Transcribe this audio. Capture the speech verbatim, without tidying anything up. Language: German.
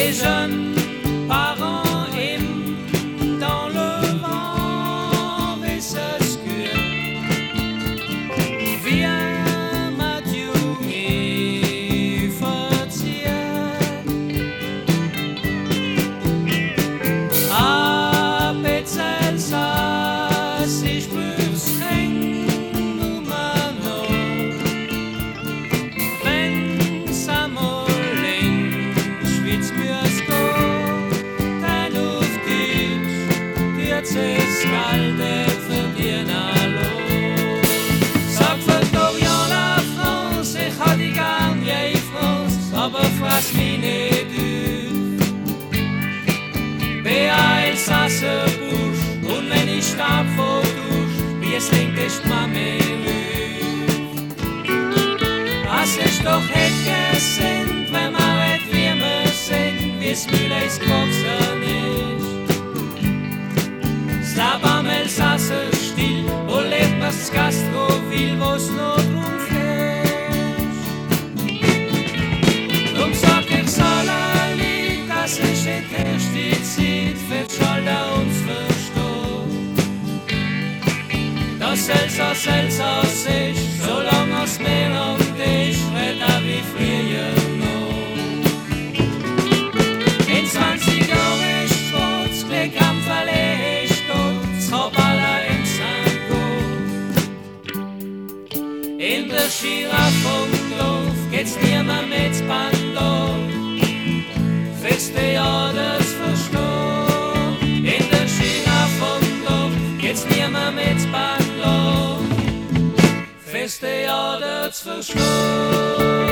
les jeunes parents aiment dans le vent et s'escure. Viens ma Junge verziehen. A Petzelsass, ich spür's streng nummer noch. Wenn's einmal in Schweiz müs go, dann auf Deutsch, wird's es kalt für dir hallo. Sag für Dorian la France, ich ha die gern vieille France, aber frass mich nicht auf. Bea Elsasse Busch, und wenn ich starb vor Dusch, wie es linkt ist Mami rüf. Was ich doch hätt gesinnt, wenn man hätt wie wir sind, wie's Mühle ist gewachsen ist. Slab am Elsasse still, wo lebt das Gastroville, wo's noch drum fliegt. Drum sag ich Salali, dass ich et erst die Zeit für Schalter uns versteht. Das Elsass Elsass ist, solang es mehr auf dich red er wie früher noch. In zwanzig Jahren ist schwarz, Glück am Verleih ist tot, das Kabala im Sandgo. In der Schira vom Dorf geht's niemand mit Bando, feste ja das versteht. In der Schira vom Dorf geht's niemand mit Bando, feste ja das versteht.